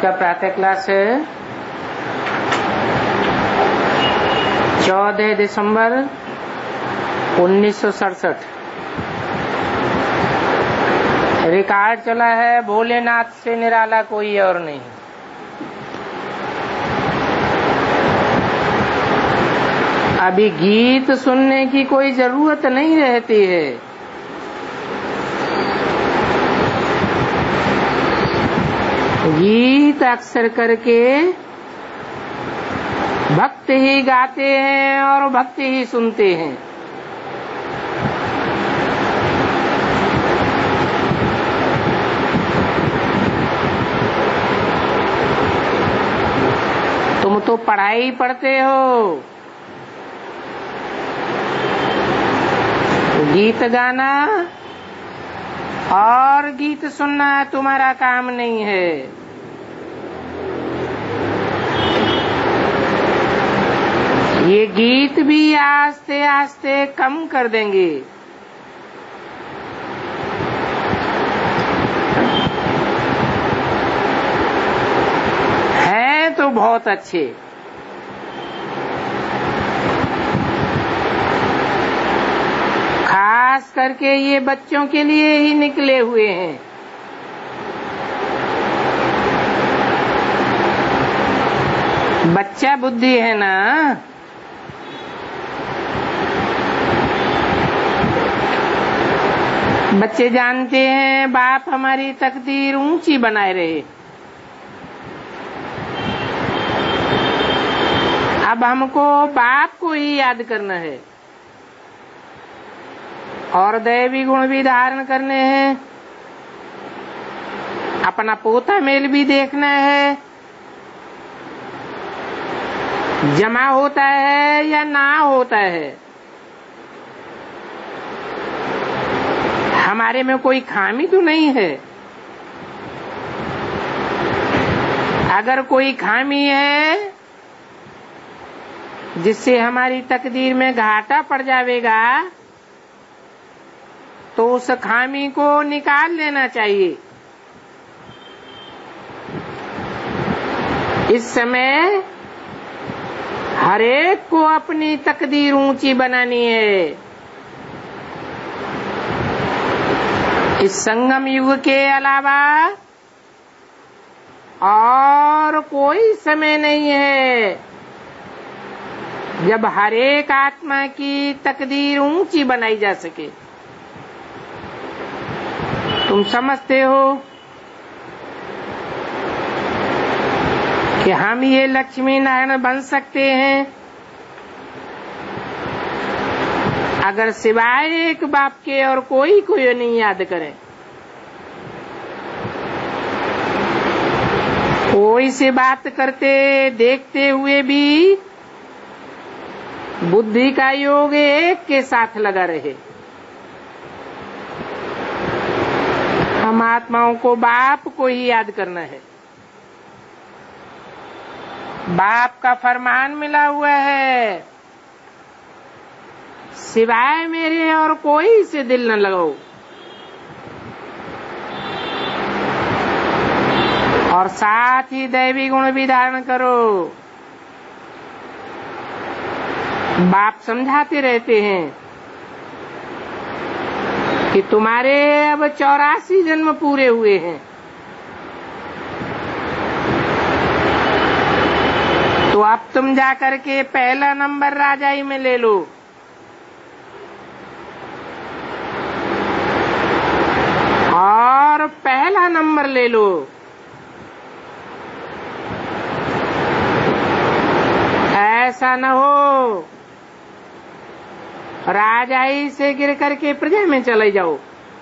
का प्रातः क्लास है 14 दिसंबर 1967। रिकॉर्ड चला है भोलेनाथ से निराला कोई और नहीं। अभी गीत सुनने की कोई जरूरत नहीं रहती है। गीत अक्सर करके भक्त ही गाते हैं और भक्त ही सुनते हैं। तुम तो पढ़ाई पढ़ते हो, गीत गाना और गीत सुनना तुम्हारा काम नहीं है। ये गीत भी आस्ते आस्ते कम कर देंगे। हैं तो बहुत अच्छे, खास करके ये बच्चों के लिए ही निकले हुए हैं। बच्चा बुद्धि है ना, बच्चे जानते हैं बाप हमारी तकदीर ऊंची बनाए रहे। अब हमको बाप को ही याद करना है और दैवी गुण भी धारण करने हैं। अपना पोता मेल भी देखना है, जमा होता है या ना होता है। हमारे में कोई खामी तो नहीं है। अगर कोई खामी है जिससे हमारी तकदीर में घाटा पड़ जाएगा तो उस खामी को निकाल लेना चाहिए। इस समय हर एक को अपनी तकदीर ऊंची बनानी है। इस संगम युग के अलावा और कोई समय नहीं है जब हर एक आत्मा की तकदीर ऊंची बनाई जा सके। तुम समझते हो कि हम ये लक्ष्मी नारायण बन सकते हैं अगर सिवाय एक बाप के और कोई नहीं याद करे। कोई से बात करते देखते हुए भी बुद्धि का योग एक के साथ लगा रहे। हम आत्माओं को बाप को ही याद करना है। बाप का फरमान मिला हुआ है, सिवाय मेरे और कोई से दिल न लगाओ। और साथ ही दैवी गुण भी धारण करो। बाप समझाते रहते हैं कि तुम्हारे अब 84 जन्म पूरे हुए हैं, तो अब तुम जाकर के पहला नंबर राजाई में ले लो। और पहला नंबर ले लो। ऐसा न हो राजाई से गिर करके प्रजा में चले जाओ।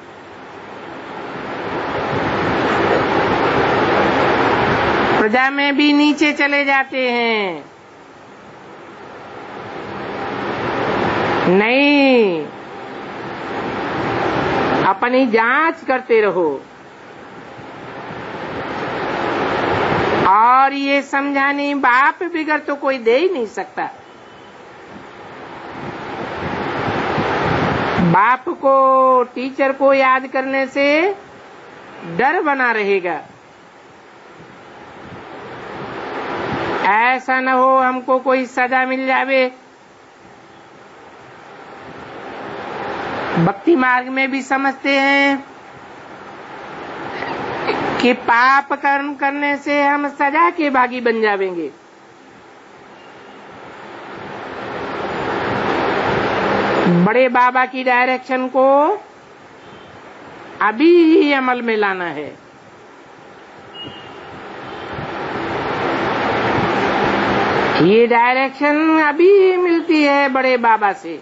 प्रजा में भी नीचे चले जाते हैं। नहीं, अपनी जांच करते रहो और ये समझानी बाप बिगड़ तो कोई दे ही नहीं सकता। बाप को टीचर को याद करने से डर बना रहेगा। ऐसा न हो हमको कोई सजा मिल जावे। भक्ति मार्ग में भी समझते हैं कि पाप कर्म करने से हम सजा के भागी बन जावेंगे। बड़े बाबा की डायरेक्शन को अभी ही अमल में लाना है। ये डायरेक्शन अभी मिलती है बड़े बाबा से।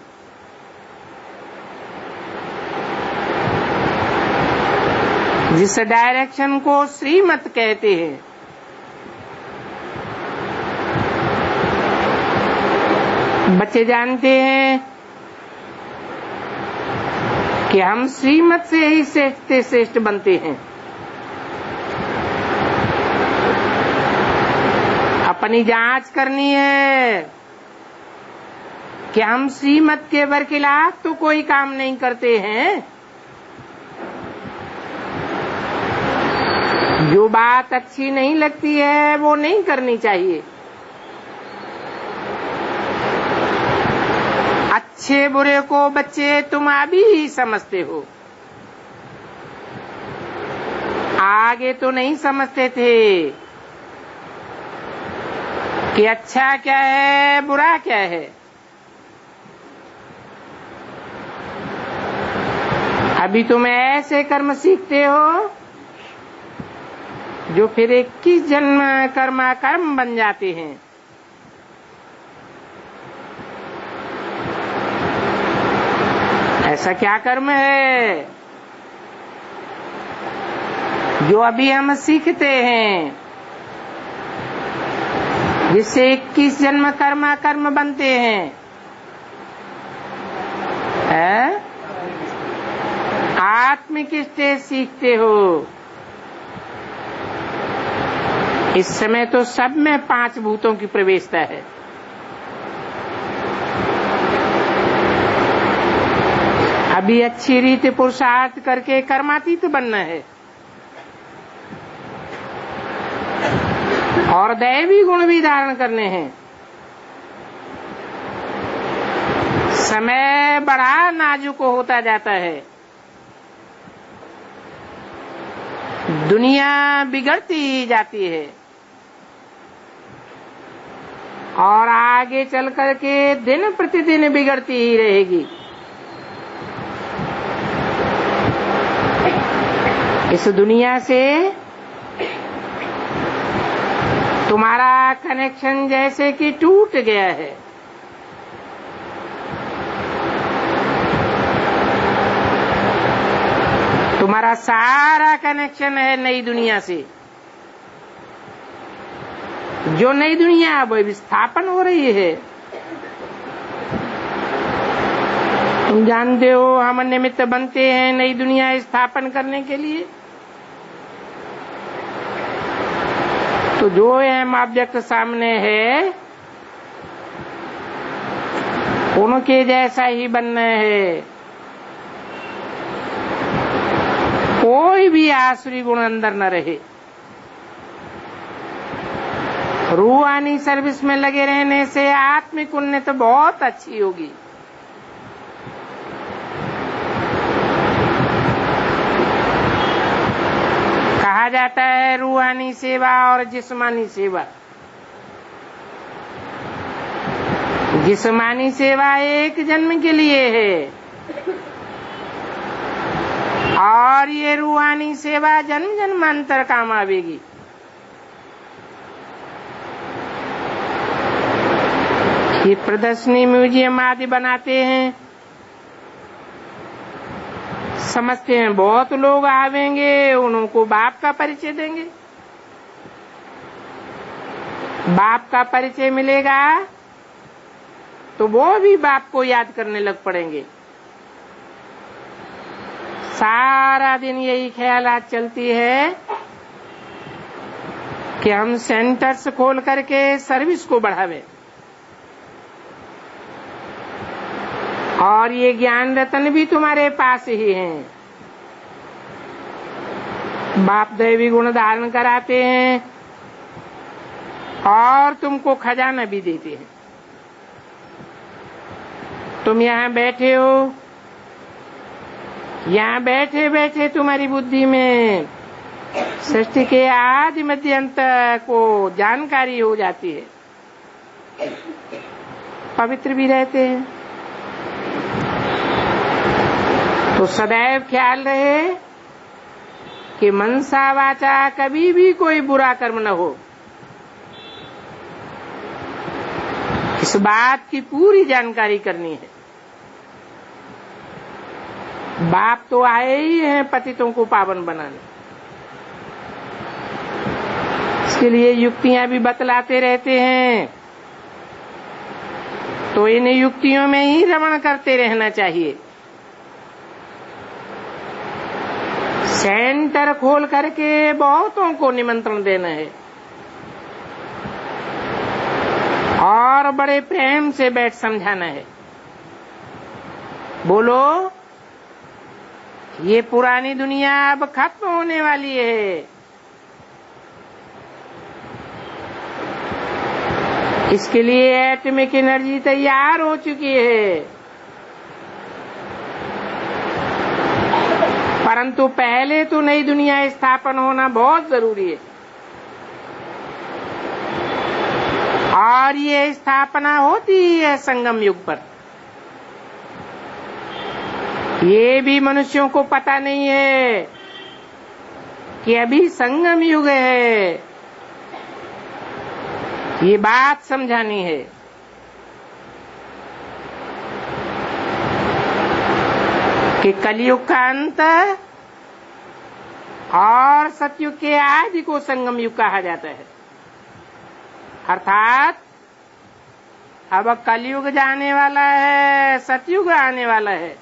जिस डायरेक्शन को श्रीमत कहते हैं, बच्चे जानते हैं कि हम श्रीमत से ही श्रेष्ठ श्रेष्ठ बनते हैं। अपनी जांच करनी है कि हम श्रीमत के बरखिलाफ तो कोई काम नहीं करते हैं। जो बात अच्छी नहीं लगती है वो नहीं करनी चाहिए। अच्छे बुरे को बच्चे तुम अभी ही समझते हो, आगे तो नहीं समझते थे कि अच्छा क्या है बुरा क्या है। अभी तुम ऐसे कर्म सीखते हो जो फिर 21 जन्म कर्मा कर्म बन जाते हैं। ऐसा क्या कर्म है जो अभी हम सीखते हैं, जिससे 21 जन्म कर्मा कर्म बनते हैं? आत्मिक स्टेज सीखते हो। इस समय तो सब में 5 भूतों की प्रवेशता है। अभी अच्छी रीति पुरुषार्थ करके कर्मातीत बनना है और दैवी गुण भी धारण करने हैं। समय बड़ा नाजुक होता जाता है, दुनिया बिगड़ती ही जाती है और आगे चल करके दिन प्रतिदिन बिगड़ती ही रहेगी। इस दुनिया से तुम्हारा कनेक्शन जैसे कि टूट गया है। तुम्हारा सारा कनेक्शन है नई दुनिया से। जो नई दुनिया अब विस्थापन हो रही है, तुम जानते हो हम निमित्त बनते हैं नई दुनिया स्थापन करने के लिए। तो जो एम ऑब्जेक्ट सामने है उनके जैसा ही बनना है। कोई भी आसुरी गुण अंदर न रहे। रूहानी सर्विस में लगे रहने से आत्मिक उन्नति बहुत अच्छी होगी। कहा जाता है रूहानी सेवा और जिस्मानी सेवा। जिस्मानी सेवा एक जन्म के लिए है और ये रूहानी सेवा जन्म जन्मांतर काम आवेगी। ये प्रदर्शनी म्यूजियम आदि बनाते हैं, समझते हैं बहुत लोग आवेंगे, उनको बाप का परिचय देंगे। बाप का परिचय मिलेगा तो वो भी बाप को याद करने लग पड़ेंगे। सारा दिन यही ख्यालात चलती है कि हम सेंटर्स खोल करके सर्विस को बढ़ावें और ये ज्ञान रतन भी तुम्हारे पास ही हैं। बाप दैवी गुण धारण कराते हैं, और तुमको खजाना भी देते हैं। तुम यहाँ बैठे हो, यहाँ बैठे बैठे तुम्हारी बुद्धि में सृष्टि के आदि मध्य अंत को जानकारी हो जाती है, पवित्र भी रहते हैं। तो सदैव ख्याल रहे कि मनसा वाचा कभी भी कोई बुरा कर्म न हो। इस बात की पूरी जानकारी करनी है। बाप तो आए ही हैं पतितों को पावन बनाने, इसके लिए युक्तियां भी बतलाते रहते हैं। तो इन युक्तियों में ही रमण करते रहना चाहिए। सेंटर खोल करके बहुतों को निमंत्रण देना है और बड़े प्रेम से बैठ समझाना है। बोलो, ये पुरानी दुनिया अब खत्म होने वाली है। इसके लिए एटॉमिक एनर्जी तैयार हो चुकी है, परंतु पहले तो नई दुनिया स्थापन होना बहुत जरूरी है। और ये स्थापना होती है संगम युग पर। ये भी मनुष्यों को पता नहीं है कि अभी संगम युग है। ये बात समझानी है। कि कलयुग का अंत और सतयुग के आदि को संगम युग कहा जाता है। अर्थात अब कलयुग जाने वाला है, सतयुग आने वाला है,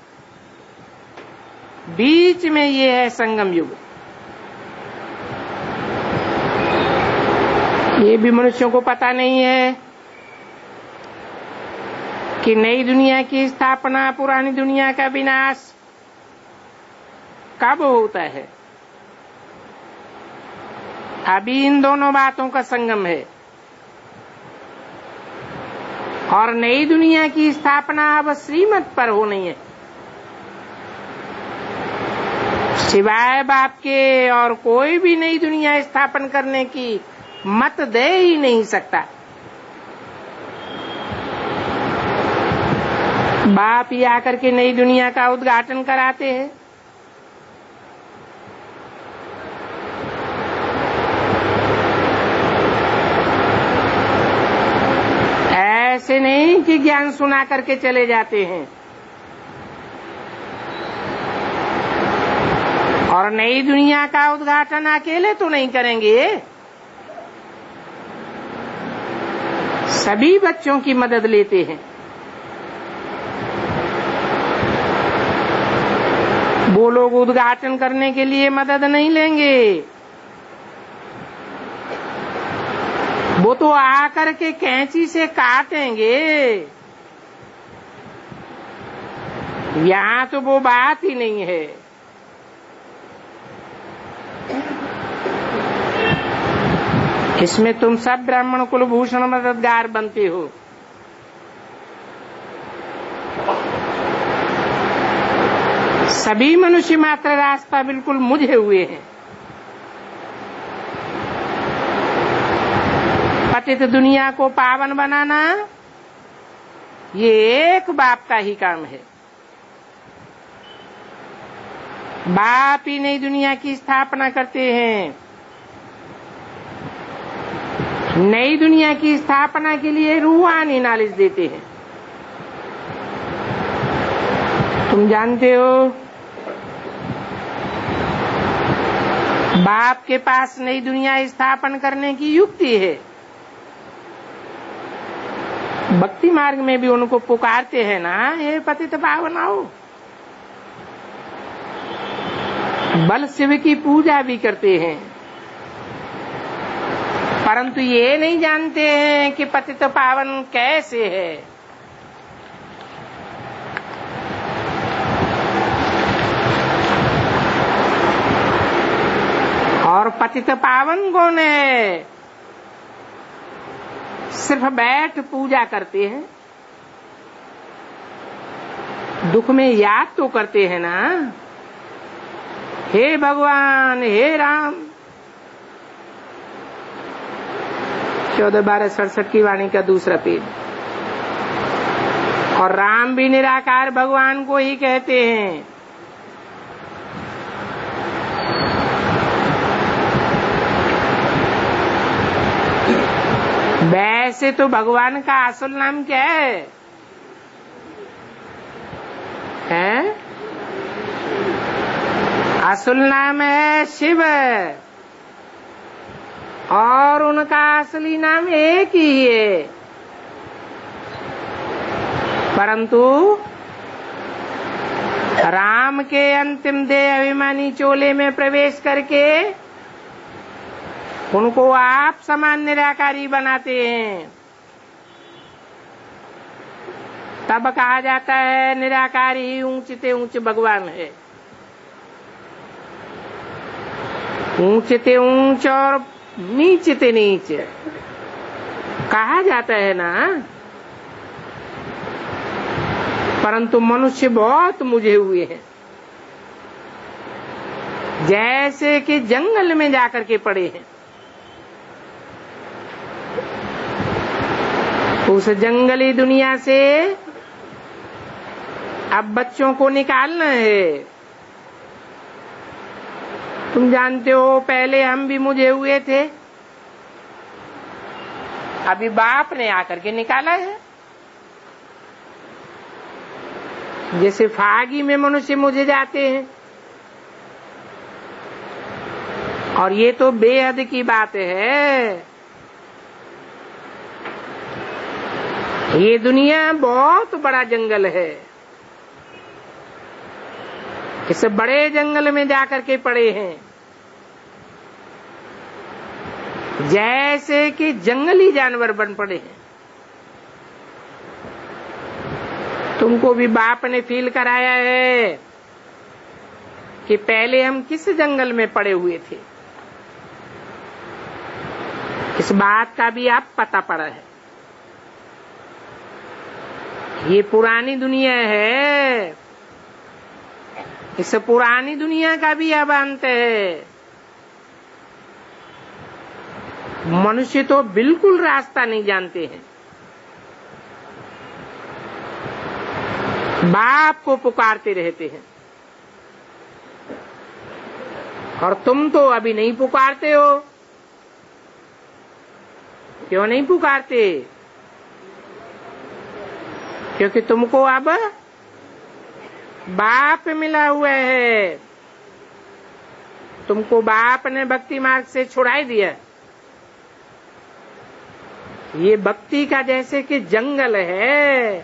बीच में ये है संगम युग। ये भी मनुष्यों को पता नहीं है कि नई दुनिया की स्थापना, पुरानी दुनिया का विनाश कब होता है। अभी इन दोनों बातों का संगम है और नई दुनिया की स्थापना अब श्रीमत पर होनी है। सिवाय बाप के और कोई भी नई दुनिया स्थापन करने की मत दे ही नहीं सकता। बाप ही आकर के नई दुनिया का उद्घाटन कराते हैं। ऐसे नहीं कि ज्ञान सुना करके चले जाते हैं। और नई दुनिया का उद्घाटन अकेले तो नहीं करेंगे, सभी बच्चों की मदद लेते हैं। वो लोग उद्घाटन करने के लिए मदद नहीं लेंगे, वो तो आकर के कैंची से काटेंगे। यहाँ तो वो बात ही नहीं है। इसमें तुम सब ब्राह्मण कुलभूषण मददगार बनते हो। सभी मनुष्य मात्र रास्ता बिल्कुल मुझे हुए हैं। पतित दुनिया को पावन बनाना ये एक बाप का ही काम है। बाप ही नई दुनिया की स्थापना करते हैं। नई दुनिया की स्थापना के लिए रूहानी नॉलेज देते हैं। तुम जानते हो बाप के पास नई दुनिया स्थापन करने की युक्ति है। भक्ति मार्ग में भी उनको पुकारते हैं ना, हे पतित पावन आओ। बल शिव की पूजा भी करते हैं, परंतु ये नहीं जानते हैं कि पतित पावन कैसे है। और पतित पावन कौन है? सिर्फ बैठ पूजा करते हैं, दुख में याद तो करते हैं ना, हे भगवान, हे राम। 14-12-67 की वाणी का दूसरा पेज। और राम भी निराकार भगवान को ही कहते हैं। वैसे तो भगवान का असल नाम क्या है? असल नाम है शिव, और उनका असली नाम एक ही है। परंतु राम के अंतिम देह अभिमानी चोले में प्रवेश करके उनको आप समान निराकारी बनाते हैं। तब कहा जाता है निराकारी ही ऊंचते ऊंच भगवान है। ऊंचते ऊंच और नीचते नीच कहा जाता है ना। परंतु मनुष्य बहुत मुझे हुए हैं, जैसे कि जंगल में जाकर के पड़े हैं। उस जंगली दुनिया से अब बच्चों को निकालना है। तुम जानते हो पहले हम भी मुझे हुए थे, अभी बाप ने आकर के निकाला है। जैसे फागी में मनुष्य मुझे जाते हैं, और ये तो बेहद की बात है। ये दुनिया बहुत बड़ा जंगल है। इस बड़े जंगल में जाकर के पड़े हैं, जैसे कि जंगली जानवर बन पड़े हैं। तुमको भी बाप ने फील कराया है कि पहले हम किस जंगल में पड़े हुए थे। इस बात का भी आप पता पड़ा है। ये पुरानी दुनिया है, इस पुरानी दुनिया का भी अब अंत है। मनुष्य तो बिल्कुल रास्ता नहीं जानते हैं। बाप को पुकारते रहते हैं, और तुम तो अभी नहीं पुकारते हो। क्यों नहीं पुकारते? क्योंकि तुमको अब बाप मिला हुआ है। तुमको बाप ने भक्ति मार्ग से छुड़ाई दिया। ये भक्ति का जैसे कि जंगल है,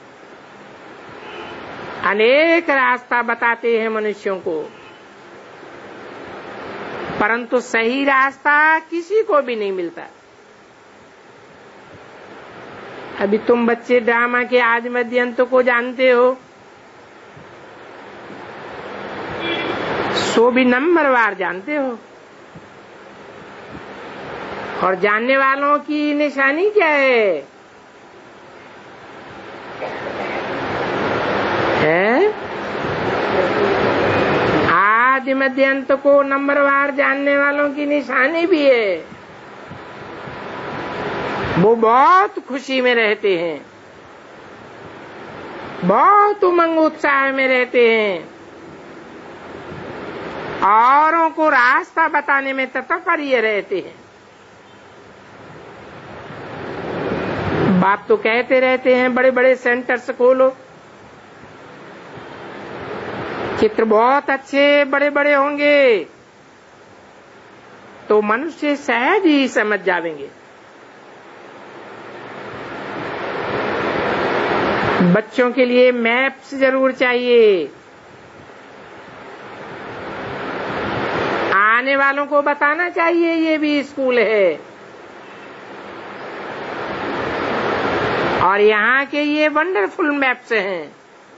अनेक रास्ता बताते हैं मनुष्यों को, परंतु सही रास्ता किसी को भी नहीं मिलता। अभी तुम बच्चे ड्रामा के आज मध्यंत को जानते हो, सो भी नंबरवार जानते हो। और जानने वालों की निशानी क्या है? आदि मध्यंत को नंबरवार जानने वालों की निशानी भी है। वो बहुत खुशी में रहते हैं, बहुत उमंग उत्साह में रहते हैं, औरों को रास्ता बताने में तत्पर रहते हैं। बाप तो कहते रहते हैं बड़े बड़े सेंटर्स खोलो, चित्र बहुत अच्छे बड़े बड़े होंगे तो मनुष्य सहज ही समझ जाएंगे। बच्चों के लिए मैप्स जरूर चाहिए। आने वालों को बताना चाहिए ये भी स्कूल है, और यहाँ के ये वंडरफुल मैप्स हैं।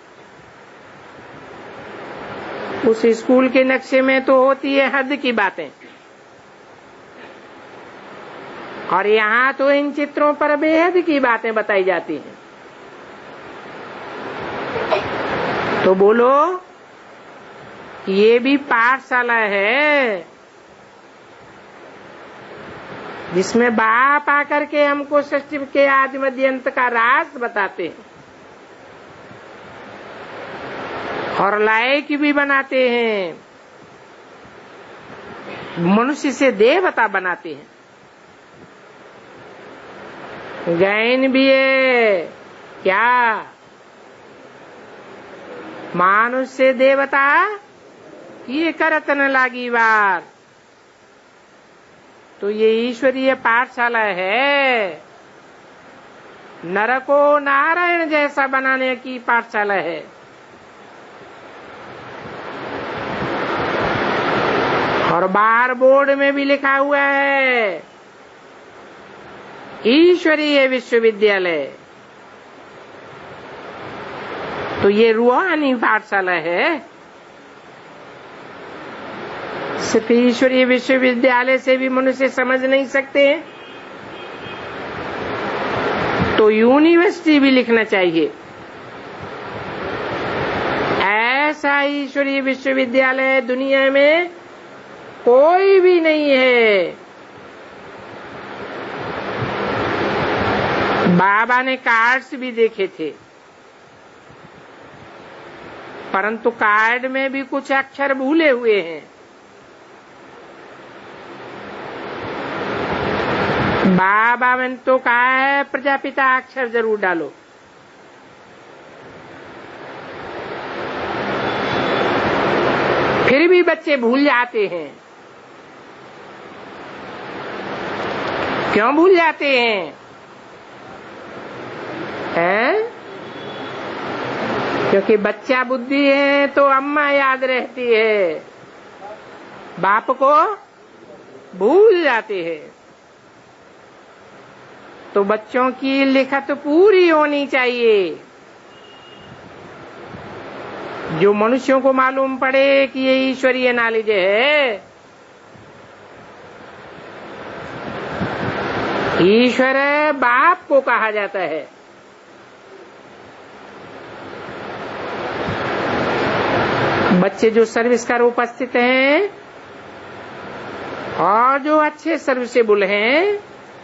उस स्कूल के नक्शे में तो होती है हद की बातें। और यहाँ तो इन चित्रों पर बेहद की बातें बताई जाती हैं। तो बोलो, ये भी पाठशाला है जिसमें बाप आकर के हमको सृष्टि के आदि मध्य अंत का राज बताते हैं और लायक भी बनाते हैं, मनुष्य से देवता बनाते हैं। गायन भी है क्या? मानुष से देवता ये करत न लागी बार। तो ये ईश्वरीय पाठशाला है, नर को नारायण जैसा बनाने की पाठशाला है। और बाहर बोर्ड में भी लिखा हुआ है ईश्वरीय विश्वविद्यालय। तो ये रूहानी पाठशाला है। सिर्फ ईश्वरीय विश्वविद्यालय से भी मनुष्य समझ नहीं सकते, तो यूनिवर्सिटी भी लिखना चाहिए। ऐसा ईश्वरीय विश्वविद्यालय दुनिया में कोई भी नहीं है। बाबा ने कार्ड्स भी देखे थे, परंतु कार्ड में भी कुछ अक्षर भूले हुए हैं। बाबा ने तो कहा है प्रजापिता अक्षर जरूर डालो। फिर भी बच्चे भूल जाते हैं। क्यों भूल जाते हैं? क्योंकि बच्चा बुद्धि है तो अम्मा याद रहती है, बाप को भूल जाते हैं। तो बच्चों की लिखत पूरी होनी चाहिए। जो मनुष्यों को मालूम पड़े कि ये ईश्वरीय नॉलेज है। ईश्वर बाप को कहा जाता है। बच्चे जो सर्विस कर उपस्थित हैं और जो अच्छे सर्विसेबल हैं,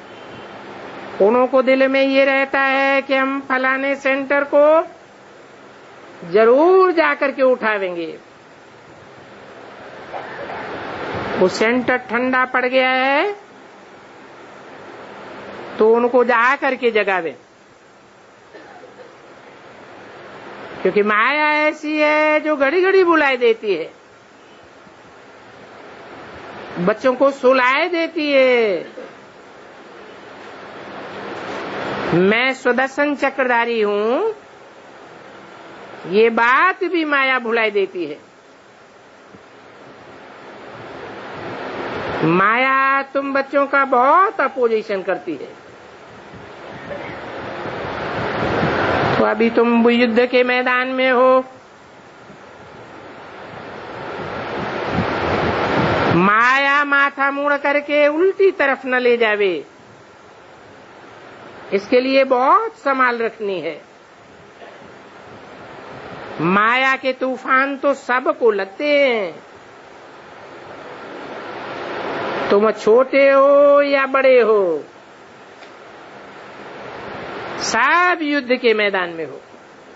उनको दिल में ये रहता है कि हम फलाने सेंटर को जरूर जाकर के उठावेंगे। वो सेंटर ठंडा पड़ गया है तो उनको जा करके जगावे, क्योंकि माया ऐसी है जो घड़ी घड़ी बुलाए देती है, बच्चों को सुलाए देती है। मैं सुदर्शन चक्रधारी हूँ, ये बात भी माया भुलाई देती है। माया तुम बच्चों का बहुत अपोजिशन करती है। तो अभी तुम युद्ध के मैदान में हो, माया माथा मुड़ करके उल्टी तरफ न ले जावे, इसके लिए बहुत संभाल रखनी है। माया के तूफान तो सबको लगते हैं, तुम छोटे हो या बड़े हो, सब युद्ध के मैदान में हो।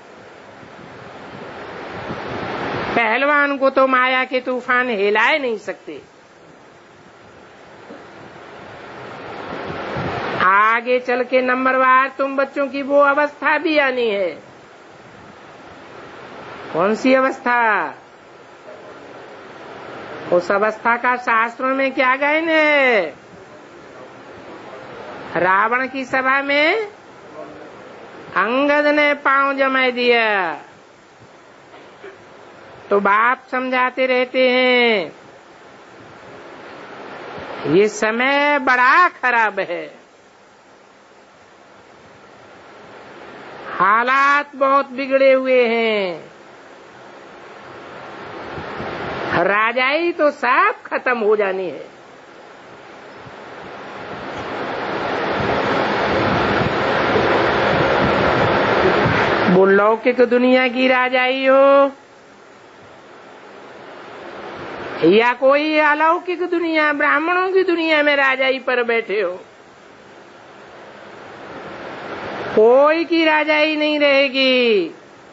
पहलवान को तो माया के तूफान हिलाए नहीं सकते। आगे चल के नंबरवार तुम बच्चों की वो अवस्था भी आनी है। कौन सी अवस्था? उस अवस्था का शास्त्रों में क्या गायन है? रावण की सभा में अंगद ने पांव जमा दिया तो बाप समझाते रहते हैं ये समय बड़ा खराब है, हालात बहुत बिगड़े हुए हैं, राजाई तो सब खत्म हो जानी है। वो लौकिक दुनिया की राजाई हो या कोई अलौकिक दुनिया ब्राह्मणों की दुनिया में राजाई पर बैठे हो, कोई की राजाई नहीं रहेगी,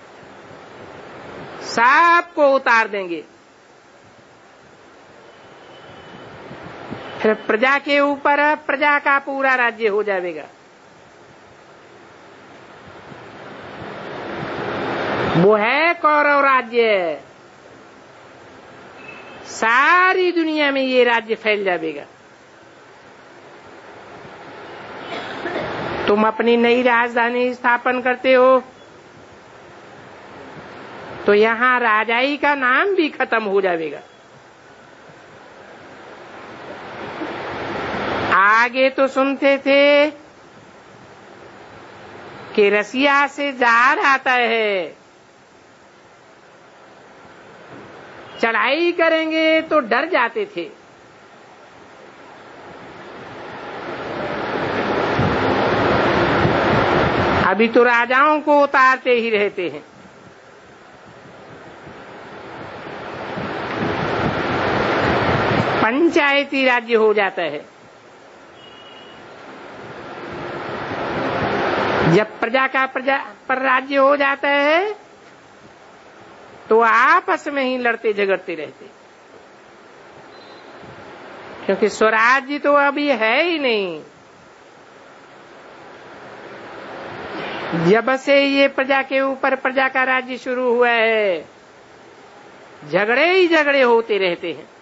सबको उतार देंगे। फिर प्रजा के ऊपर प्रजा का पूरा राज्य हो जाएगा। वो है कौरव राज्य। सारी दुनिया में ये राज्य फैल जाएगा। तुम अपनी नई राजधानी स्थापन करते हो तो यहाँ राजाई का नाम भी खत्म हो जाएगा। आगे तो सुनते थे कि रसिया से जार आता है, चढ़ाई करेंगे तो डर जाते थे। अभी तो राजाओं को उतारते ही रहते हैं। पंचायती राज्य हो जाता है। जब प्रजा का प्रजा पर राज्य हो जाता है तो आपस में ही लड़ते झगड़ते रहते, क्योंकि स्वराज्य तो अभी है ही नहीं। जब से ये प्रजा के ऊपर प्रजा का राज्य शुरू हुआ है, झगड़े ही झगड़े होते रहते हैं।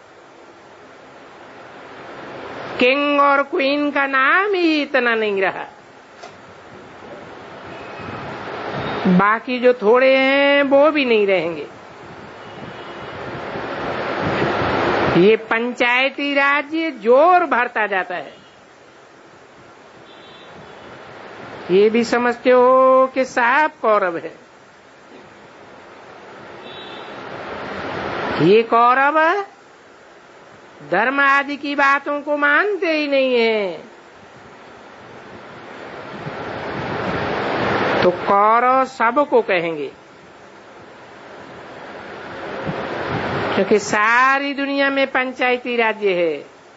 किंग और क्वीन का नाम ही इतना नहीं रहा। बाकी जो थोड़े हैं वो भी नहीं रहेंगे। ये पंचायती राज्य जोर भरता जाता है। ये भी समझते हो कि साहब कौरव है। ये कौरव धर्म आदि की बातों को मानते ही नहीं है। तो कौरव सबको कहेंगे, क्योंकि सारी दुनिया में पंचायती राज्य है।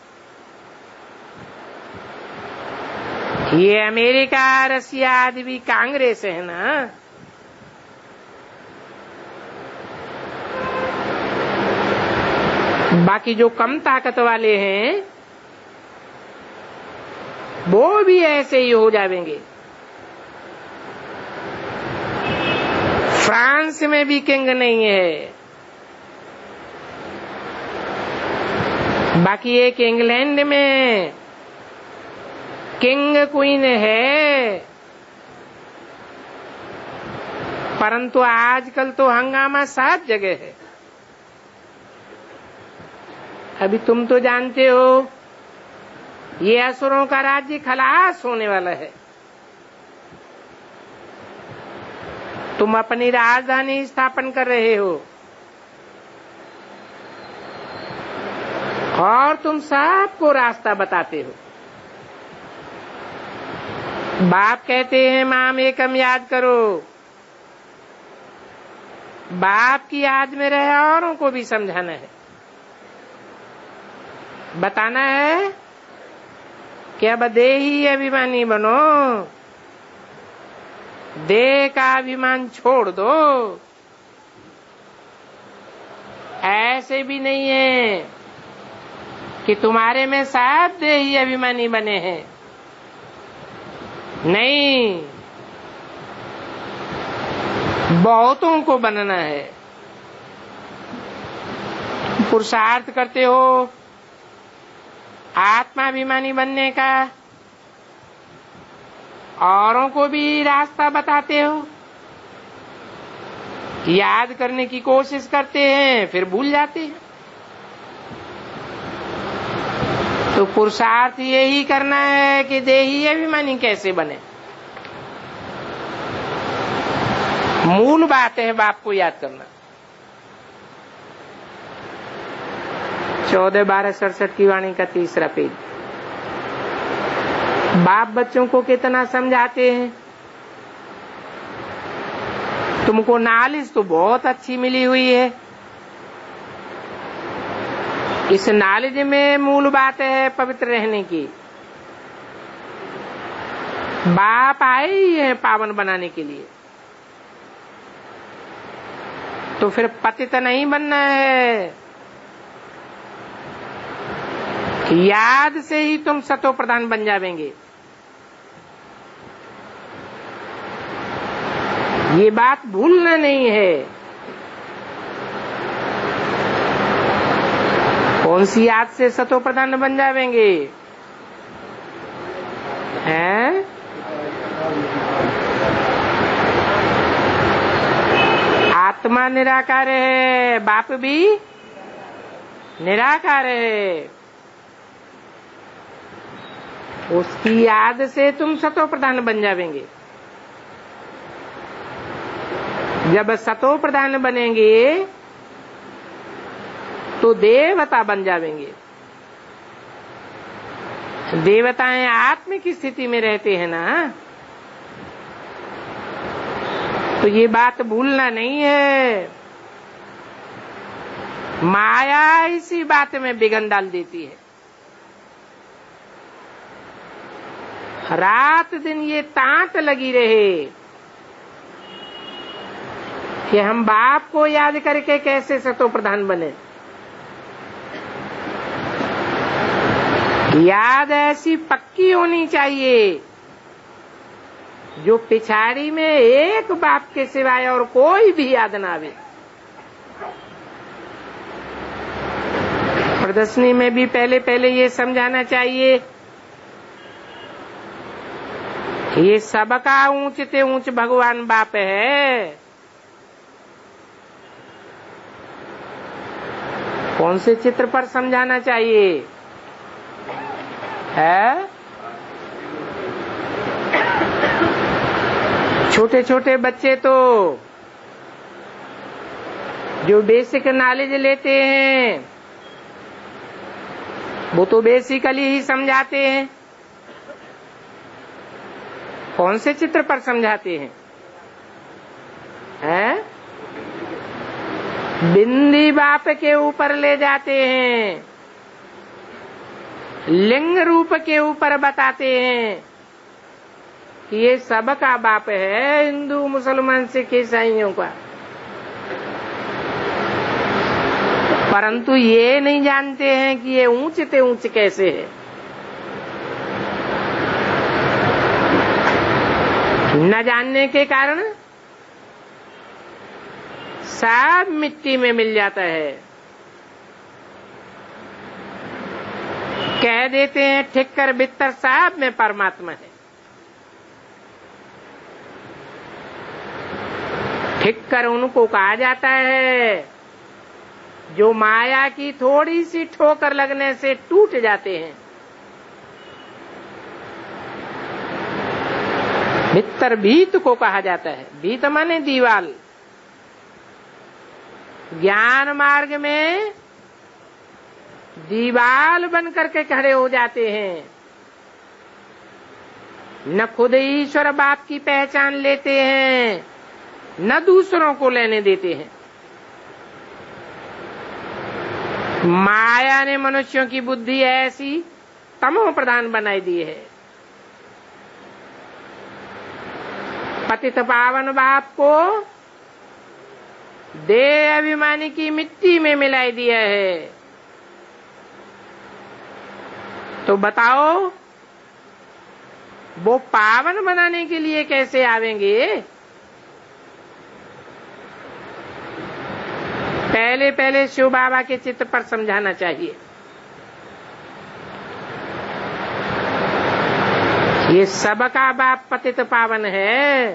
ये अमेरिका रसिया आदि भी कांग्रेस है ना। बाकी जो कम ताकत वाले हैं वो भी ऐसे ही हो जाएंगे। फ्रांस में भी किंग नहीं है। बाकी एक इंग्लैंड में किंग क्वीन है, परंतु आजकल तो हंगामा सब जगह है। अभी तुम तो जानते हो ये असुरों का राज्य खलास होने वाला है। तुम अपनी राजधानी स्थापन कर रहे हो और तुम सबको रास्ता बताते हो। बाप कहते हैं माम एकम याद करो। बाप की याद में रहे औरों को भी समझाना है, बताना है कि अब देही अभिमानी बनो, देह का अभिमान छोड़ दो। ऐसे भी नहीं है कि तुम्हारे में सब देही अभिमानी बने हैं, नहीं, बहुतों को बनना है। पुरुषार्थ करते हो आत्माभिमानी बनने का, औरों को भी रास्ता बताते हो, याद करने की कोशिश करते हैं फिर भूल जाते हैं। तो पुरुषार्थ यही करना है कि देही अभिमानी कैसे बने। मूल बात है बाप को याद करना। 14-12-67 की वाणी का 3रा पेज। बाप बच्चों को कितना समझाते हैं तुमको नॉलेज तो बहुत अच्छी मिली हुई है। इस नॉलेज में मूल बात है पवित्र रहने की। बाप आए ही है पावन बनाने के लिए, तो फिर पतित नहीं बनना है। याद से ही तुम सतो प्रधान बन जावेंगे। ये बात भूलना नहीं है। कौन सी याद से सतो प्रधान बन जावेंगे? हैं? आत्मा निराकार है, बाप भी निराकार है। उसकी याद से तुम सतो प्रधान बन जावेंगे। जब सतो प्रधान बनेंगे तो देवता बन जावेंगे। देवताएं आत्म की स्थिति में रहते हैं ना, तो ये बात भूलना नहीं है। माया इसी बात में विघ्न डाल देती है। रात दिन ये तांत लगी रहे कि हम बाप को याद करके कैसे सतो प्रधान बने। याद ऐसी पक्की होनी चाहिए जो पिछाड़ी में एक बाप के सिवाय और कोई भी याद ना आवे। प्रदर्शनी में भी पहले ये समझाना चाहिए कि ये सबका ऊंच ते ऊंच भगवान बाप है। कौन से चित्र पर समझाना चाहिए है? छोटे छोटे बच्चे तो जो बेसिक नॉलेज लेते हैं वो तो बेसिकली ही समझाते हैं। कौन से चित्र पर समझाते हैं? हैं? बिंदी बाप के ऊपर ले जाते हैं, लिंग रूप के ऊपर बताते हैं कि ये सबका बाप है, हिंदू मुसलमान सिख ईसाइयों का। परंतु ये नहीं जानते हैं कि ये ऊंच ते ऊंच कैसे है। न जानने के कारण सब मिट्टी में मिल जाता है। कह देते हैं ठिक्कर बित्तर साहब में परमात्मा है। ठिक्कर उनको कहा जाता है जो माया की थोड़ी सी ठोकर लगने से टूट जाते हैं। बित्तर भीत को कहा जाता है। भीत माने दीवाल। ज्ञान मार्ग में दीवाल बन करके खड़े हो जाते हैं। न खुद ईश्वर बाप की पहचान लेते हैं, न दूसरों को लेने देते हैं। माया ने मनुष्यों की बुद्धि ऐसी तमो प्रधान बनाई दी है। पतित पावन बाप को देह अभिमानी की मिट्टी में मिलाई दिया है। तो बताओ वो पावन बनाने के लिए कैसे आवेंगे? पहले शिव बाबा के चित्र पर समझाना चाहिए। ये सबका बाप पतित पावन है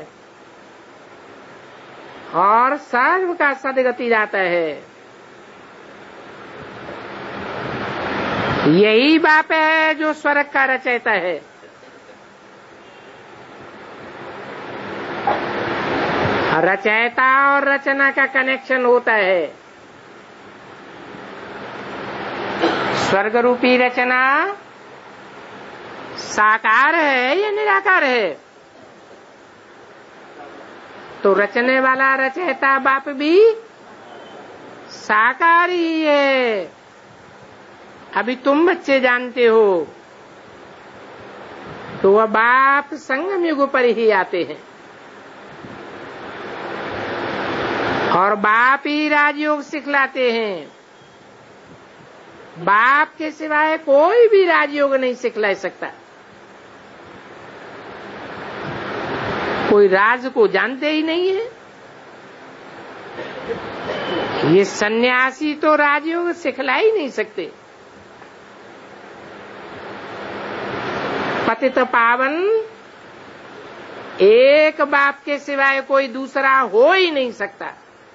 और सर्व का सदगति जाता है। यही बाप है जो स्वर्ग का रचयिता है। रचयिता और रचना का कनेक्शन होता है। स्वर्ग रूपी रचना साकार है या निराकार है? तो रचने वाला रचयिता बाप भी साकार ही है। अभी तुम बच्चे जानते हो तो वह बाप संगम युग पर ही आते हैं और बाप ही राजयोग सिखलाते हैं। बाप के सिवाय कोई भी राजयोग नहीं सिखला सकता। कोई राज को जानते ही नहीं है। ये सन्यासी तो राजयोग सिखला ही नहीं सकते। पतित पावन एक बाप के सिवाय कोई दूसरा हो ही नहीं सकता।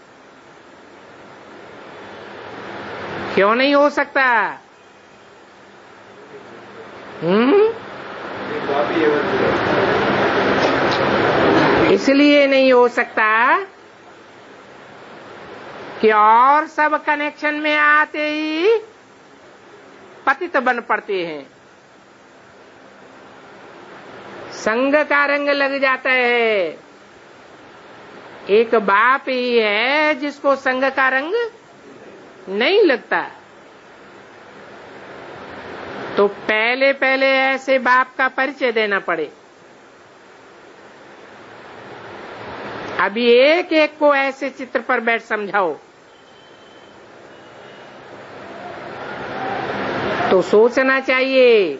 क्यों नहीं हो सकता? इसलिए नहीं हो सकता कि और सब कनेक्शन में आते ही पतित बन पड़ते हैं। संग का रंग लग जाता है। एक बाप ही है जिसको संग का रंग नहीं लगता। तो पहले पहले ऐसे बाप का परिचय देना पड़े। अभी एक एक को ऐसे चित्र पर बैठ समझाओ तो सोचना चाहिए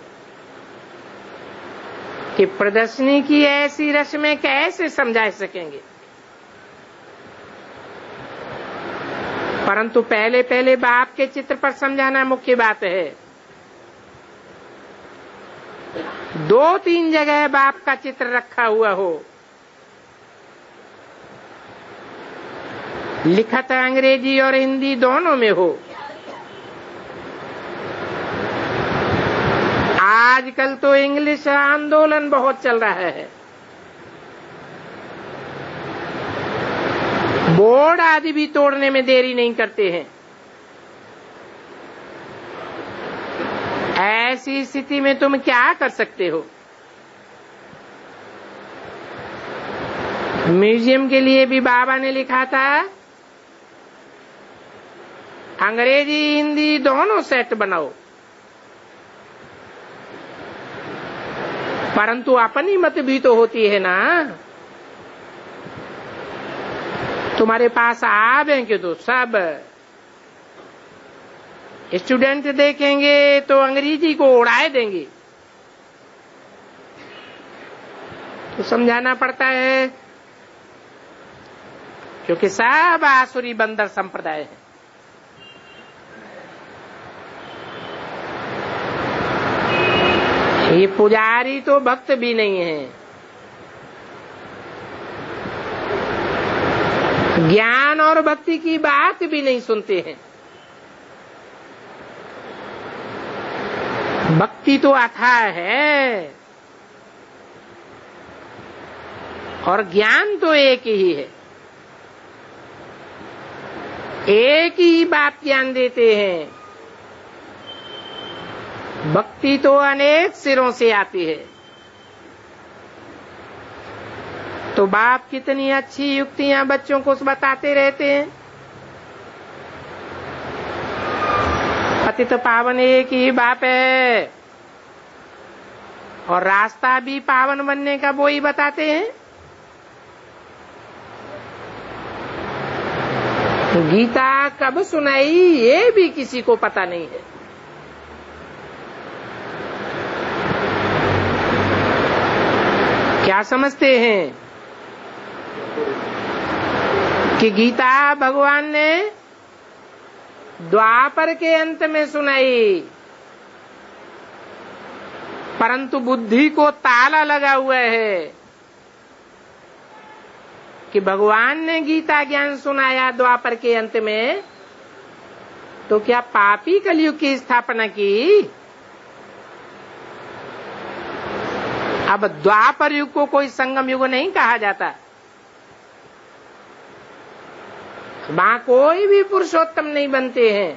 कि प्रदर्शनी की ऐसी रस में कैसे समझा सकेंगे। परंतु पहले पहले बाप के चित्र पर समझाना मुख्य बात है। 2-3 जगह बाप का चित्र रखा हुआ हो, लिखत अंग्रेजी और हिंदी दोनों में हो। आजकल तो इंग्लिश आंदोलन बहुत चल रहा है। बोर्ड आदि भी तोड़ने में देरी नहीं करते हैं। ऐसी स्थिति में तुम क्या कर सकते हो? म्यूजियम के लिए भी बाबा ने लिखा था अंग्रेजी हिंदी दोनों सेट बनाओ, परंतु अपनी मत भी तो होती है ना। तुम्हारे पास आवेंगे तो सब स्टूडेंट देखेंगे तो अंग्रेजी को उड़ाए देंगे। तो समझाना पड़ता है क्योंकि सब आसुरी बंदर संप्रदाय है। ये पुजारी तो भक्त भी नहीं है। ज्ञान और भक्ति की बात भी नहीं सुनते हैं। भक्ति तो अथाह है और ज्ञान तो एक ही है। एक ही बात ज्ञान देते हैं। भक्ति तो अनेक सिरों से आती है। तो बाप कितनी अच्छी युक्तियां बच्चों को बताते रहते हैं। पतित पावन एक ही बाप है और रास्ता भी पावन बनने का वो ही बताते हैं। गीता कब सुनाई ये भी किसी को पता नहीं है। क्या समझते हैं कि गीता भगवान ने द्वापर के अंत में सुनाई, परंतु बुद्धि को ताला लगा हुआ है कि भगवान ने गीता ज्ञान सुनाया द्वापर के अंत में, तो क्या पापी कलयुग की स्थापना की? अब द्वापर युग को कोई संगम युग नहीं कहा जाता। वहां कोई भी पुरुषोत्तम नहीं बनते हैं।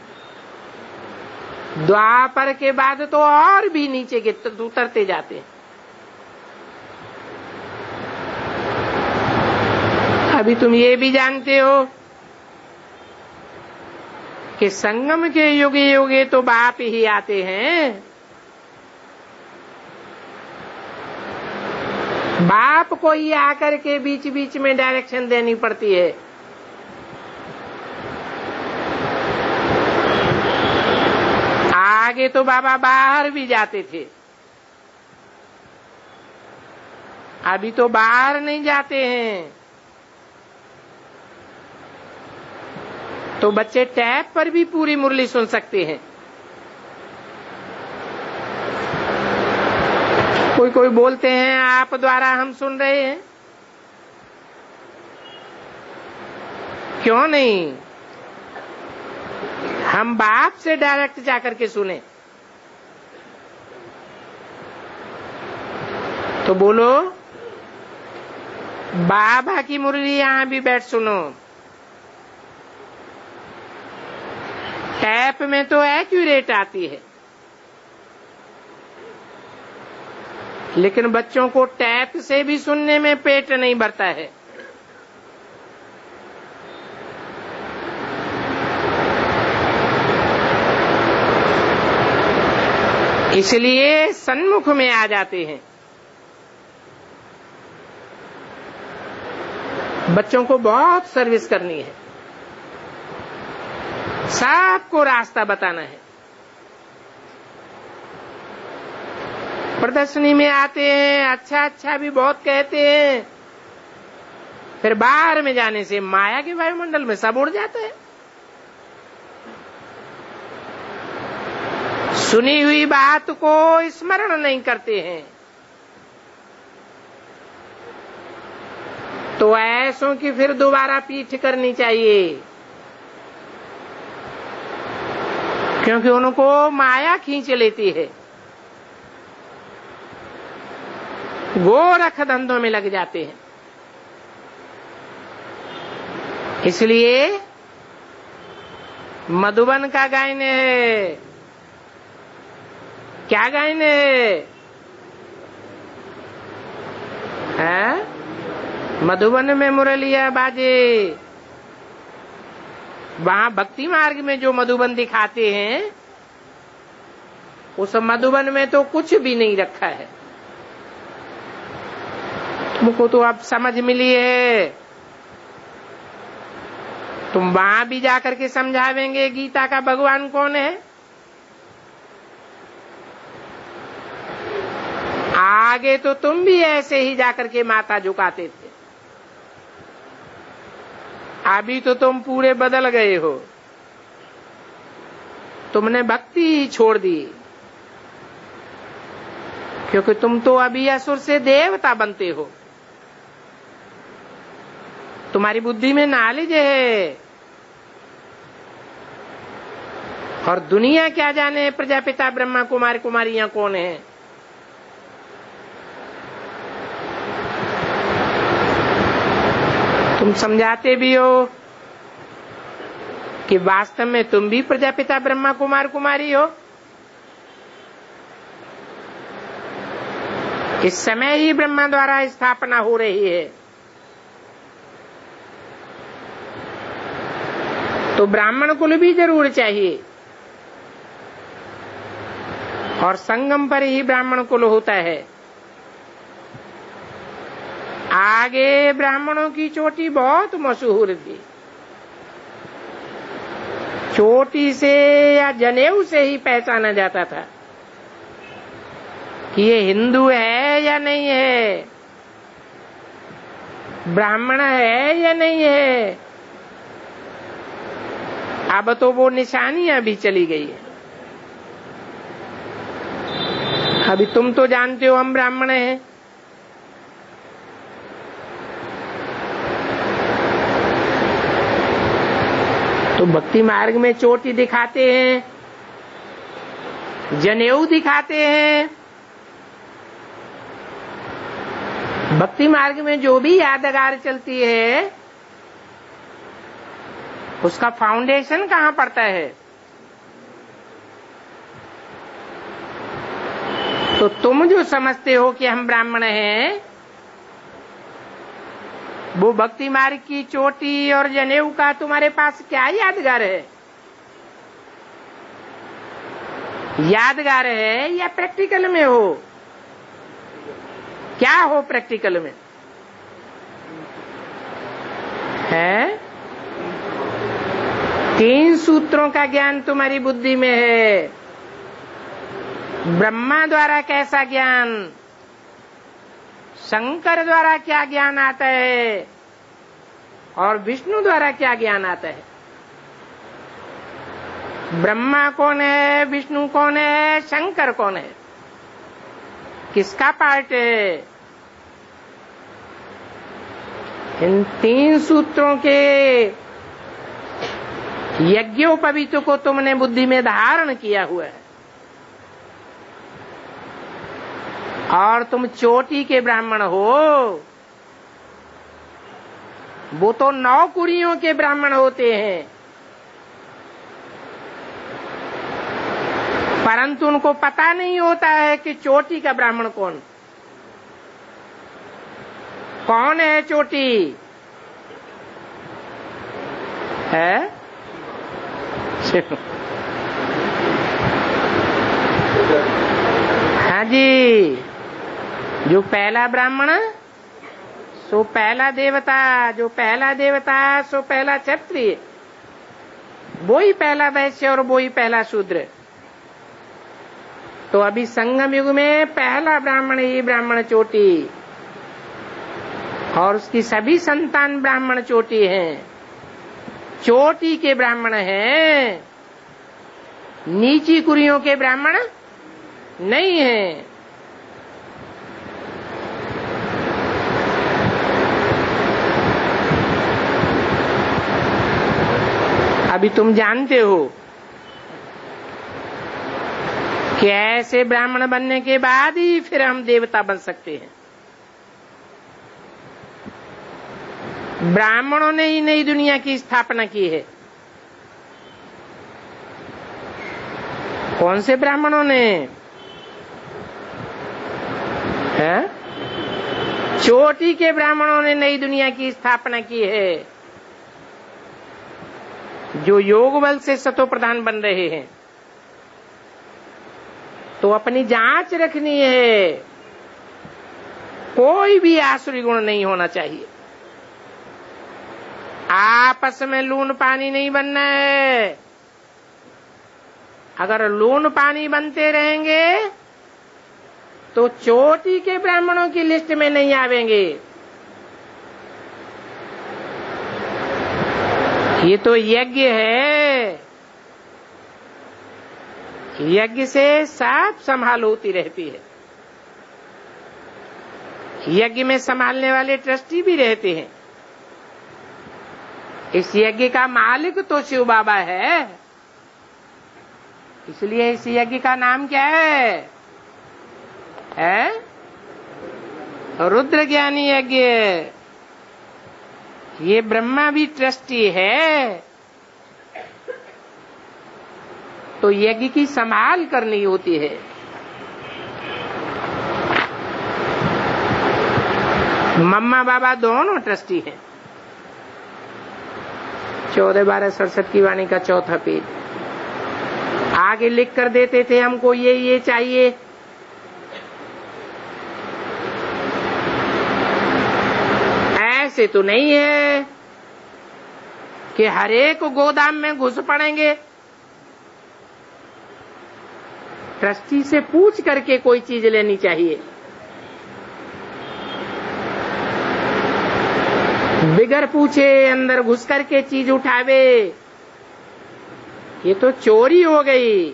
द्वापर के बाद तो और भी नीचे उतरते जाते हैं। अभी तुम ये भी जानते हो कि संगम के युगे युगे तो बाप ही आते हैं। बाप को ही आकर के बीच बीच में डायरेक्शन देनी पड़ती है। आगे तो बाबा बाहर भी जाते थे, अभी तो बाहर नहीं जाते हैं। तो बच्चे टैप पर भी पूरी मुरली सुन सकते हैं। कोई कोई बोलते हैं आप द्वारा हम सुन रहे हैं, क्यों नहीं? हम बाप से डायरेक्ट जाकर के सुने। तो बोलो, बाबा की मुरली यहां भी बैठ सुनो। टैप में तो एक्यूरेट आती है, लेकिन बच्चों को टैप से भी सुनने में पेट नहीं भरता है। इसलिए सन्मुख में आ जाते हैं। बच्चों को बहुत सर्विस करनी है, सबको रास्ता बताना है। प्रदर्शनी में आते हैं, अच्छा अच्छा भी बहुत कहते हैं, फिर बाहर में जाने से माया के वायुमंडल में सब उड़ जाता है। सुनी हुई बात को स्मरण नहीं करते हैं। तो ऐसों की फिर दोबारा पीठ करनी चाहिए, क्योंकि उनको माया खींच लेती है, गोरख धंधों में लग जाते हैं। इसलिए मधुबन का गायन है। क्या गायन है? मधुबन में मुरलिया बाजे। वहां भक्ति मार्ग में जो मधुबन दिखाते हैं, उस मधुबन में तो कुछ भी नहीं रखा है। तुमको तो अब समझ मिली है, तुम वहां भी जाकर के समझावेंगे गीता का भगवान कौन है। आगे तो तुम भी ऐसे ही जाकर के माथा झुकाते थे, अभी तो तुम पूरे बदल गए हो। तुमने भक्ति ही छोड़ दी, क्योंकि तुम तो अभी असुर से देवता बनते हो। तुम्हारी बुद्धि में नॉलेज है, और दुनिया क्या जाने प्रजापिता ब्रह्मा कुमार कुमारियां कौन है। तुम समझाते भी हो कि वास्तव में तुम भी प्रजापिता ब्रह्मा कुमार कुमारी हो। इस समय ही ब्रह्मा द्वारा स्थापना हो रही है, तो ब्राह्मण कुल भी जरूर चाहिए, और संगम पर ही ब्राह्मण कुल होता है। आगे ब्राह्मणों की चोटी बहुत मशहूर थी, चोटी से या जनेऊ से ही पहचाना जाता था कि ये हिंदू है या नहीं है, ब्राह्मण है या नहीं है। अब तो वो निशानियां भी चली गई है। अभी तुम तो जानते हो हम ब्राह्मण हैं, तो भक्ति मार्ग में चोटी दिखाते हैं, जनेऊ दिखाते हैं। भक्ति मार्ग में जो भी यादगार चलती है, उसका फाउंडेशन कहाँ पड़ता है? तो तुम जो समझते हो कि हम ब्राह्मण हैं, वो भक्ति मार्ग की चोटी और जनेऊ का तुम्हारे पास क्या यादगार है? यादगार है या प्रैक्टिकल में हो? क्या हो प्रैक्टिकल में? है 3 सूत्रों का ज्ञान तुम्हारी बुद्धि में है। ब्रह्मा द्वारा कैसा ज्ञान, शंकर द्वारा क्या ज्ञान आता है और विष्णु द्वारा क्या ज्ञान आता है? ब्रह्मा कौन है, विष्णु कौन है, शंकर कौन है, किसका पार्ट है? इन 3 सूत्रों के यज्ञोपवीत को तुमने बुद्धि में धारण किया हुआ है और तुम चोटी के ब्राह्मण हो। वो तो 9 कुड़ियों के ब्राह्मण होते हैं, परंतु उनको पता नहीं होता है कि चोटी का ब्राह्मण कौन है। चोटी है हाँ जी, जो पहला ब्राह्मण सो पहला देवता, जो पहला देवता सो पहला क्षत्रिय, वो ही पहला वैश्य और वो ही पहला शूद्र। तो अभी संगम युग में पहला ब्राह्मण ही ब्राह्मण चोटी और उसकी सभी संतान ब्राह्मण चोटी हैं। चोटी के ब्राह्मण हैं, नीची कुरियों के ब्राह्मण नहीं हैं। अभी तुम जानते हो कि ऐसे ब्राह्मण बनने के बाद ही फिर हम देवता बन सकते हैं। ब्राह्मणों ने ही नई दुनिया की स्थापना की है। कौन से ब्राह्मणों ने? है चोटी के ब्राह्मणों ने नई दुनिया की स्थापना की है, जो योग बल से सतो प्रधान बन रहे हैं। तो अपनी जांच रखनी है, कोई भी आसुरी गुण नहीं होना चाहिए। आपस में लून पानी नहीं बनना है। अगर लून पानी बनते रहेंगे तो चोटी के ब्राह्मणों की लिस्ट में नहीं आवेंगे। ये तो यज्ञ है, यज्ञ से सब संभाल होती रहती है। यज्ञ में संभालने वाले ट्रस्टी भी रहते हैं। इस यज्ञ का मालिक तो शिव बाबा है, इसलिए इस यज्ञ का नाम क्या है? रुद्र ज्ञानी यज्ञ। ये ब्रह्मा भी ट्रस्टी है, तो यज्ञ की संभाल करनी होती है। मम्मा बाबा दोनों ट्रस्टी हैं। 14-12-67 की वाणी का 4था पेज। आगे लिख कर देते थे हमको ये चाहिए। ऐसे तो नहीं है कि हर एक गोदाम में घुस पड़ेंगे। ट्रस्टी से पूछ करके कोई चीज लेनी चाहिए। बिगर पूछे अंदर घुस करके चीज उठावे, ये तो चोरी हो गई,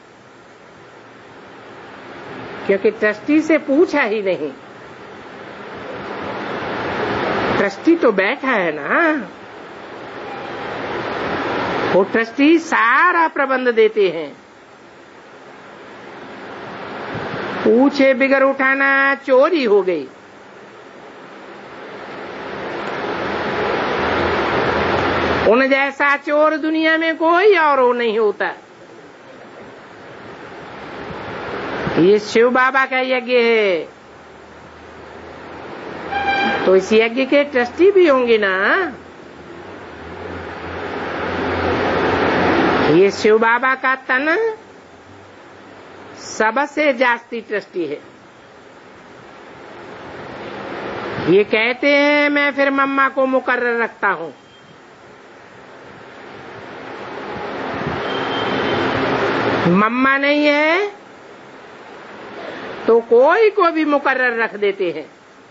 क्योंकि ट्रस्टी से पूछा ही नहीं। ट्रस्टी तो बैठा है ना, वो ट्रस्टी सारा प्रबंध देते हैं। पूछे बिगर उठाना चोरी हो गई। उन जैसा चोर दुनिया में कोई और नहीं होता। ये शिव बाबा का यज्ञ है। तो इस यज्ञ के ट्रस्टी भी होंगे ना। ये शिव बाबा का तन सबसे जास्ती ट्रस्टी है। ये कहते हैं मैं फिर मम्मा को मुकर्रर रखता हूं। मम्मा नहीं है तो कोई को भी मुकर्रर रख देते हैं।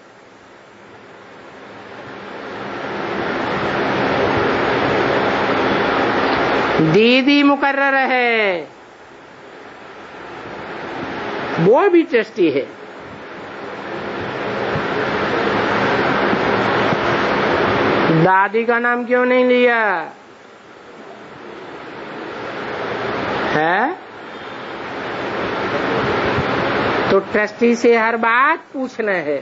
दीदी मुकर्रर है, वो भी ट्रस्टी है। दादी का नाम क्यों नहीं लिया है? तो ट्रस्टी से हर बात पूछना है,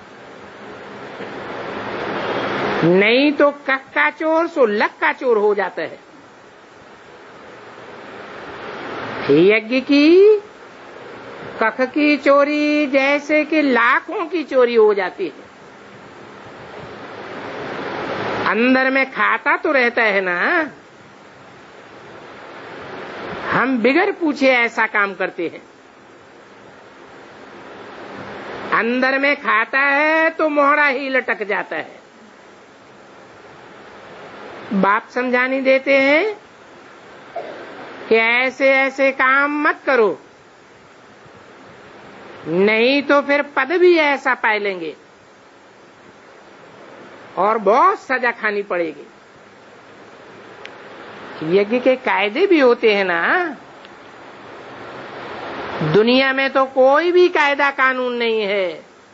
नहीं तो कक्का चोर सो लक्का चोर हो जाता है। यज्ञ की कख की चोरी जैसे कि लाखों की चोरी हो जाती है। अंदर में खाता तो रहता है ना। हम बिगर पूछे ऐसा काम करते हैं। अंदर में खाता है तो मोहरा ही लटक जाता है। बाप समझानी देते हैं कि ऐसे ऐसे काम मत करो, नहीं तो फिर पद भी ऐसा पाए लेंगे और बहुत सजा खानी पड़ेगी। यज्ञ के कायदे भी होते हैं ना। दुनिया में तो कोई भी कायदा कानून नहीं है।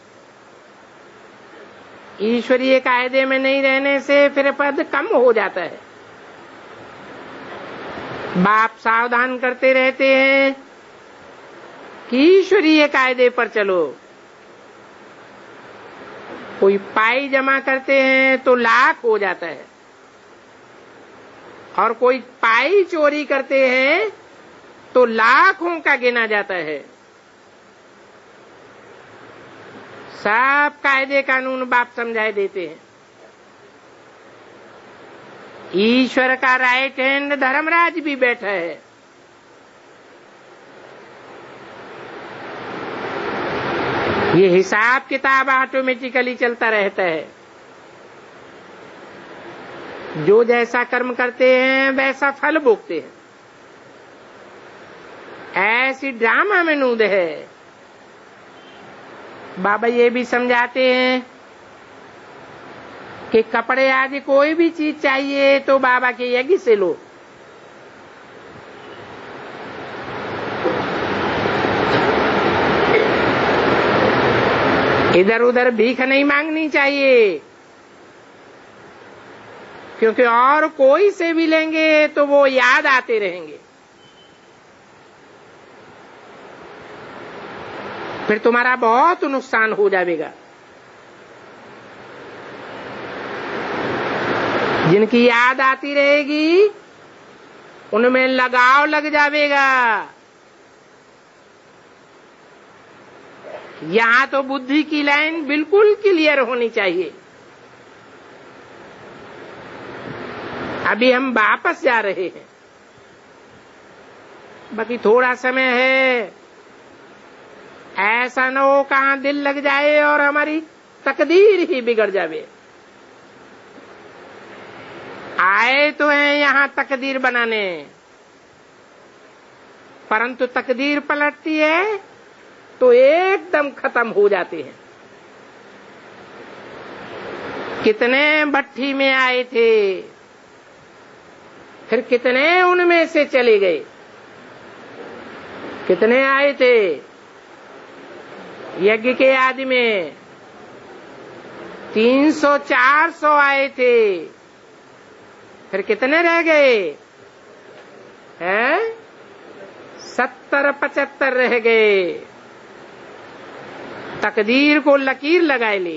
ईश्वरीय कायदे में नहीं रहने से फिर पद कम हो जाता है। बाप सावधान करते रहते हैं कि ईश्वरीय कायदे पर चलो। कोई पाई जमा करते हैं तो लाख हो जाता है और कोई पाई चोरी करते हैं तो लाखों का गिना जाता है। सब कायदे कानून बाप समझाए देते हैं। ईश्वर का राइट हैंड धर्मराज भी बैठा है। ये हिसाब किताब ऑटोमेटिकली चलता रहता है। जो जैसा कर्म करते हैं वैसा फल भोगते हैं। ऐसी ड्रामा में नूद है। बाबा ये भी समझाते हैं कि कपड़े आदि कोई भी चीज चाहिए तो बाबा के यज्ञ से लो। इधर उधर भीख नहीं मांगनी चाहिए, क्योंकि और कोई से भी लेंगे तो वो याद आते रहेंगे। फिर तुम्हारा बहुत नुकसान हो जाएगा। जिनकी याद आती रहेगी उनमें लगाव लग जाएगा। यहाँ तो बुद्धि की लाइन बिल्कुल क्लियर होनी चाहिए। अभी हम वापस जा रहे हैं, बाकी थोड़ा समय है। ऐसा न हो कहाँ दिल लग जाए और हमारी तकदीर ही बिगड़ जावे। आए तो हैं यहाँ तकदीर बनाने, परंतु तकदीर पलटती है तो एकदम खत्म हो जाते हैं। कितने भट्ठी में आए थे, फिर कितने उनमें से चले गए। कितने आए थे यज्ञ के आदि में? 300-400 आए थे, फिर कितने रह गए हैं? 70-75 रह गए। तकदीर को लकीर लगाए ले।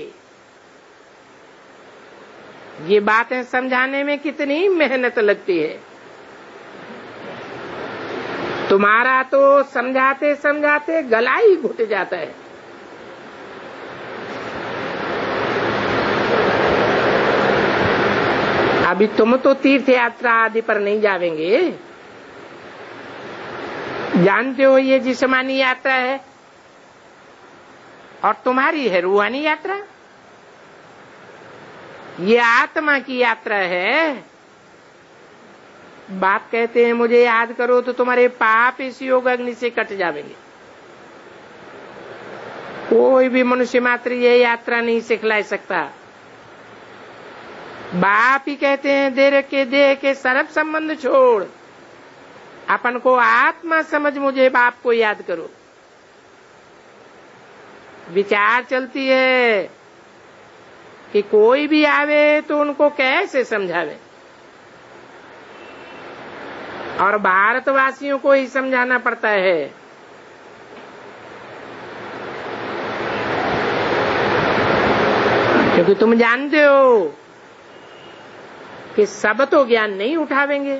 ये बातें समझाने में कितनी मेहनत लगती है। तुम्हारा तो समझाते समझाते गला ही घुट जाता है। अभी तुम तो तीर्थ यात्रा आदि पर नहीं जावेंगे, जानते हो ये जिस्मानी यात्रा है और तुम्हारी है रूहानी यात्रा, ये आत्मा की यात्रा है। बाप कहते हैं मुझे याद करो तो तुम्हारे पाप इस योग अग्नि से कट जाएंगे। कोई भी मनुष्य मात्र ये यात्रा नहीं सिखला सकता। बाप ही कहते हैं देह के सर्व संबंध छोड़, अपन को आत्मा समझ मुझे बाप को याद करो। विचार चलती है कि कोई भी आवे तो उनको कैसे समझावे, और भारतवासियों को ही समझाना पड़ता है। क्योंकि तुम जानते हो कि सब तो ज्ञान नहीं उठावेंगे।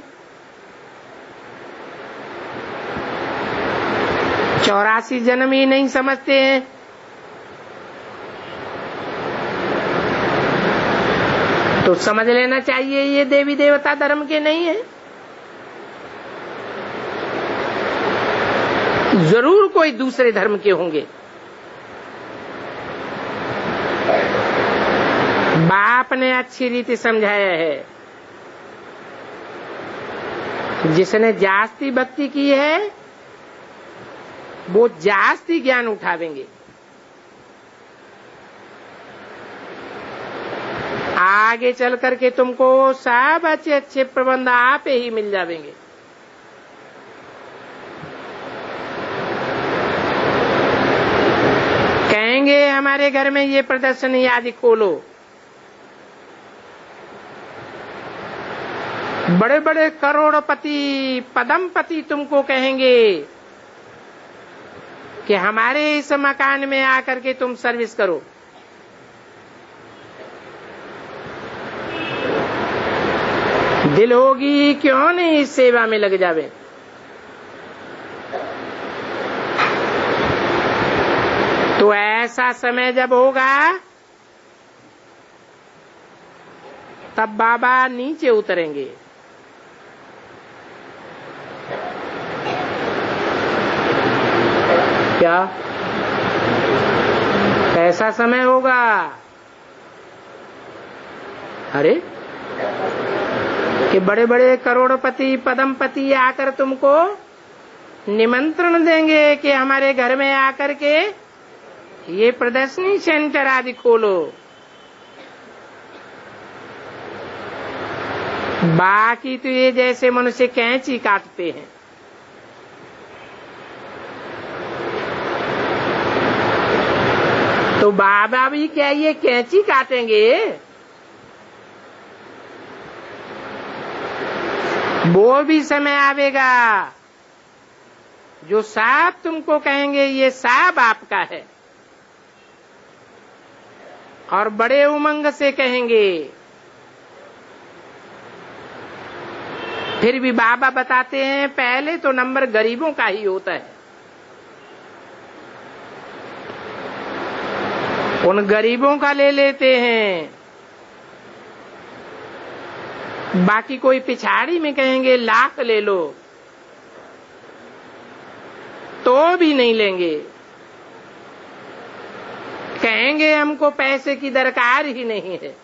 84 जन्म ही नहीं समझते हैं। तो समझ लेना चाहिए ये देवी देवता धर्म के नहीं है। जरूर कोई दूसरे धर्म के होंगे। बाप ने अच्छी रीति समझाया है, जिसने जास्ती भक्ति की है वो जास्ती ज्ञान उठावेंगे। आगे चल करके तुमको सब अच्छे अच्छे प्रबंध आप ही मिल जाएंगे। कहेंगे हमारे घर में ये प्रदर्शनी आदि खोलो, बड़े बड़े करोड़पति पदमपति तुमको कहेंगे कि हमारे इस मकान में आकर के तुम सर्विस करो। दिल होगी क्यों नहीं इस सेवा में लग जावे। तो ऐसा समय जब होगा तब बाबा नीचे उतरेंगे। क्या ऐसा समय होगा? अरे कि बड़े बड़े करोड़पति पदमपति आकर तुमको निमंत्रण देंगे कि हमारे घर में आकर के ये प्रदर्शनी सेंटर आदि खोलो। बाकी तो ये जैसे मनुष्य कैंची काटते हैं, तो बाबा भी क्या ये कैंची काटेंगे? वो भी समय आवेगा जो साफ तुमको कहेंगे ये सब आपका है, और बड़े उमंग से कहेंगे। फिर भी बाबा बताते हैं पहले तो नंबर गरीबों का ही होता है। उन गरीबों का ले लेते हैं, बाकी कोई पिछाड़ी में कहेंगे लाख ले लो तो भी नहीं लेंगे। कहेंगे हमको पैसे की दरकार ही नहीं है,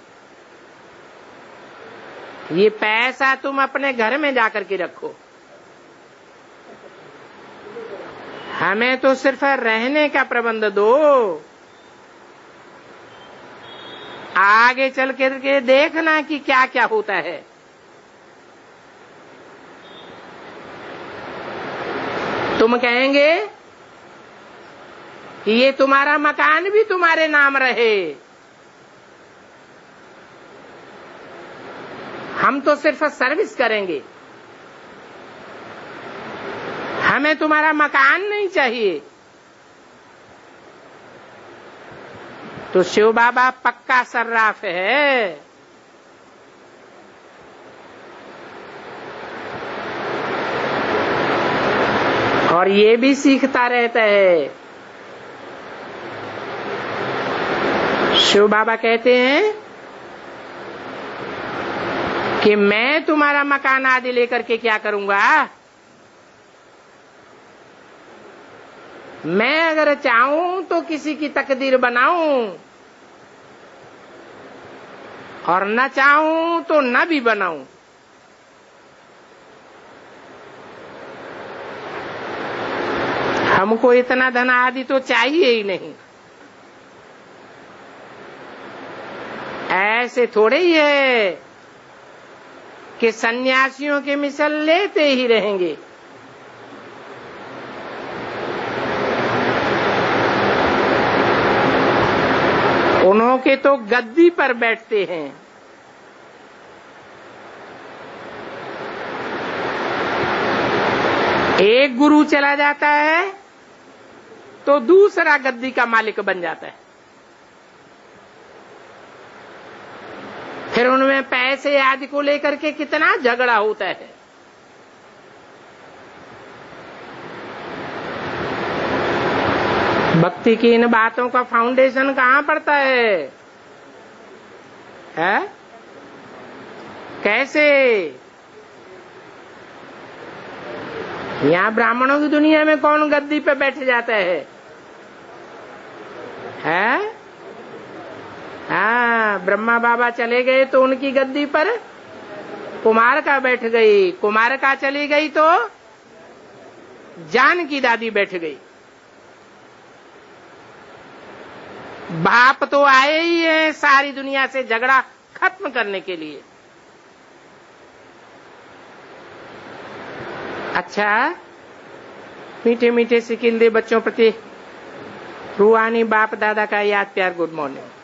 ये पैसा तुम अपने घर में जाकर के रखो, हमें तो सिर्फ रहने का प्रबंध दो। आगे चल करके देखना कि क्या क्या होता है। तुम कहेंगे कि ये तुम्हारा मकान भी तुम्हारे नाम रहे, हम तो सिर्फ सर्विस करेंगे, हमें तुम्हारा मकान नहीं चाहिए। तो शिव बाबा पक्का सर्राफ है। और ये भी सीखता रहता है। शिव बाबा कहते हैं कि मैं तुम्हारा मकान आदि लेकर के क्या करूंगा। मैं अगर चाहूं तो किसी की तकदीर बनाऊं और न चाहूं तो न भी बनाऊं। हमको इतना धन आदि तो चाहिए ही नहीं। ऐसे थोड़े ही है कि सन्यासियों के मिसल लेते ही रहेंगे। उन्होंने तो गद्दी पर बैठते हैं। एक गुरु चला जाता है तो दूसरा गद्दी का मालिक बन जाता है। फिर उनमें पैसे आदि को लेकर के कितना झगड़ा होता है। भक्ति की इन बातों का फाउंडेशन कहां पड़ता है? कैसे? यहां ब्राह्मणों की दुनिया में कौन गद्दी पे बैठ जाता है? ब्रह्मा बाबा चले गए तो उनकी गद्दी पर कुमार का बैठ गई, कुमार का चली गई तो जान की दादी बैठ गई। बाप तो आए ही हैं सारी दुनिया से झगड़ा खत्म करने के लिए। अच्छा, मीठे मीठे सिकिल दे बच्चों प्रति रूहानी बाप दादा का याद प्यार गुड मॉर्निंग।